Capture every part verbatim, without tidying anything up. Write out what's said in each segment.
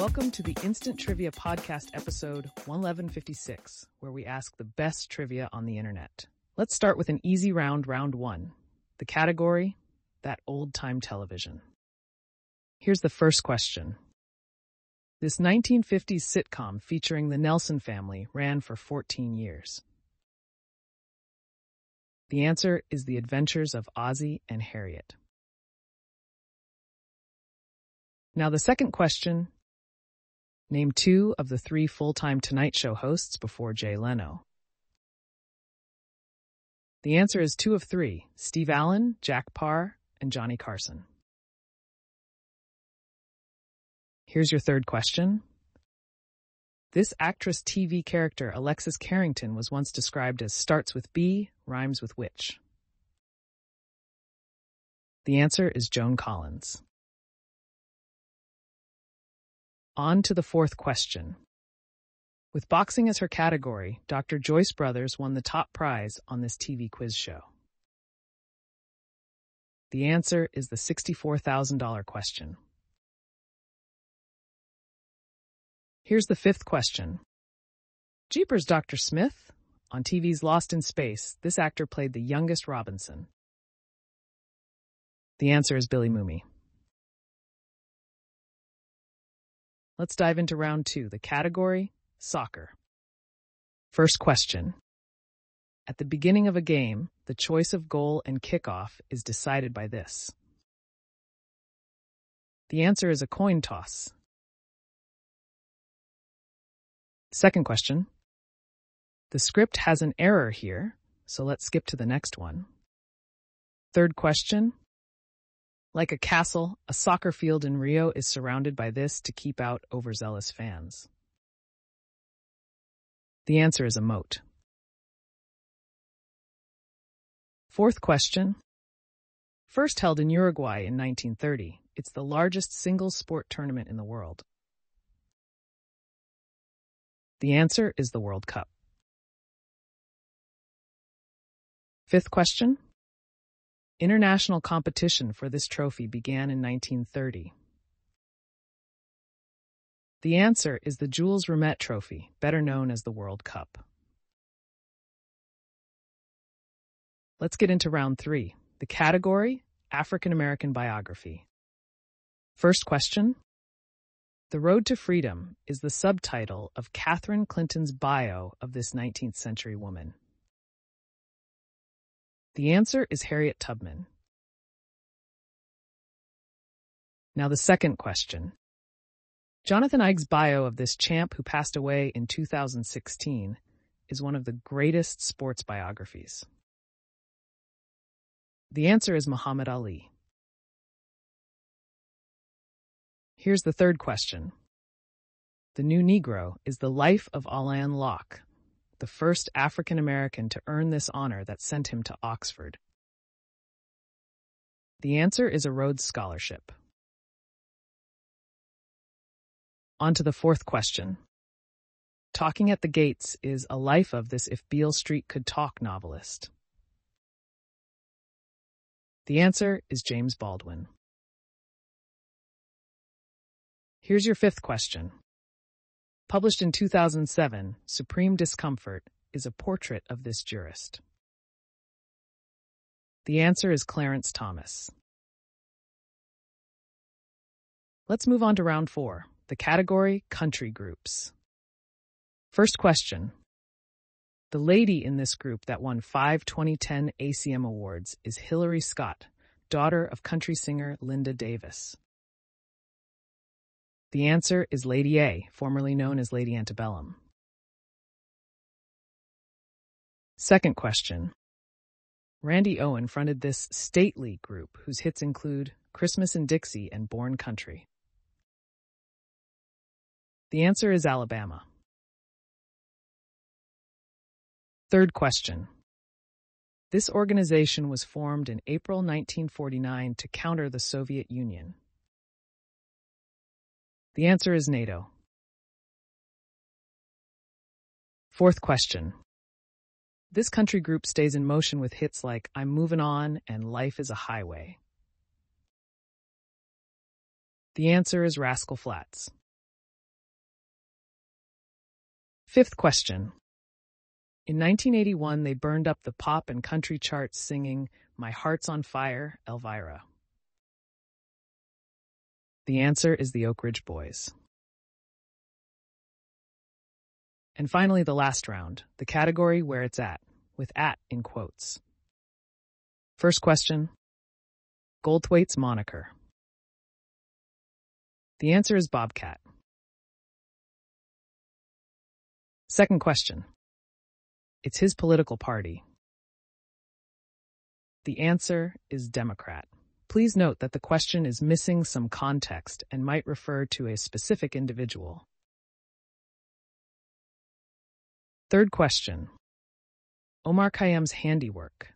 Welcome to the Instant Trivia Podcast episode one eleven fifty-six, where we ask the best trivia on the internet. Let's start with an easy round, round one. The category, that old-time television. Here's the first question. This nineteen fifties sitcom featuring the Nelson family ran for fourteen years. The answer is The Adventures of Ozzie and Harriet. Now the second question. Name two of the three full-time Tonight Show hosts before Jay Leno. The answer is two of three, Steve Allen, Jack Paar, and Johnny Carson. Here's your third question. This actress T V character Alexis Carrington was once described as starts with B, rhymes with which? The answer is Joan Collins. On to the fourth question. With boxing as her category, Doctor Joyce Brothers won the top prize on this T V quiz show. The answer is the sixty-four thousand dollars question. Here's the fifth question. Jeepers, Doctor Smith. On T V's Lost in Space, this actor played the youngest Robinson. The answer is Billy Mumy. Let's dive into round two, the category, soccer. First question. At the beginning of a game, the choice of goal and kickoff is decided by this. The answer is a coin toss. Second question. The script has an error here, so let's skip to the next one. Third question. Like a castle, a soccer field in Rio is surrounded by this to keep out overzealous fans. The answer is a moat. Fourth question. First held in Uruguay in nineteen thirty, it's the largest single sport tournament in the world. The answer is the World Cup. Fifth question. International competition for this trophy began in nineteen thirty. The answer is the Jules Rimet Trophy, better known as the World Cup. Let's get into round three. The category, African American biography. First question. The Road to Freedom is the subtitle of Catherine Clinton's bio of this nineteenth century woman. The answer is Harriet Tubman. Now the second question. Jonathan Eig's bio of this champ who passed away in two thousand sixteen is one of the greatest sports biographies. The answer is Muhammad Ali. Here's the third question. The New Negro is the life of Alain Locke, the first African American to earn this honor that sent him to Oxford. The answer is a Rhodes Scholarship. On to the fourth question. Talking at the Gates is a life of this If Beale Street Could Talk novelist. The answer is James Baldwin. Here's your fifth question. Published in two thousand seven, Supreme Discomfort is a portrait of this jurist. The answer is Clarence Thomas. Let's move on to round four, the category country groups. First question. The lady in this group that won five twenty ten A C M awards is Hillary Scott, daughter of country singer Linda Davis. The answer is Lady A, formerly known as Lady Antebellum. Second question. Randy Owen fronted this stately group whose hits include Christmas in Dixie and Born Country. The answer is Alabama. Third question. This organization was formed in April nineteen forty-nine to counter the Soviet Union. The answer is NATO. Fourth question. This country group stays in motion with hits like I'm Moving On and Life is a Highway. The answer is Rascal Flatts. Fifth question. In nineteen eighty-one, they burned up the pop and country charts singing My Heart's on Fire, Elvira. The answer is the Oak Ridge Boys. And finally, the last round, the category where it's at, with at in quotes. First question, Goldthwait's moniker. The answer is Bobcat. Second question, it's his political party. The answer is Democrat. Please note that the question is missing some context and might refer to a specific individual. Third question, Omar Khayyam's handiwork.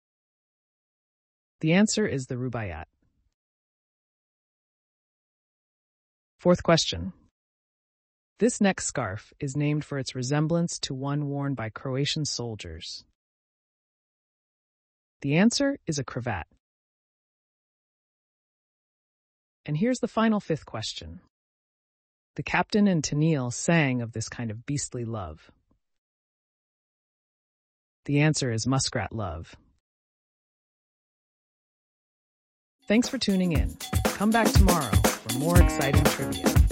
The answer is the Rubaiyat. Fourth question, this neck scarf is named for its resemblance to one worn by Croatian soldiers. The answer is a cravat. And here's the final fifth question. The captain and Tennille sang of this kind of beastly love. The answer is Muskrat Love. Thanks for tuning in. Come back tomorrow for more exciting trivia.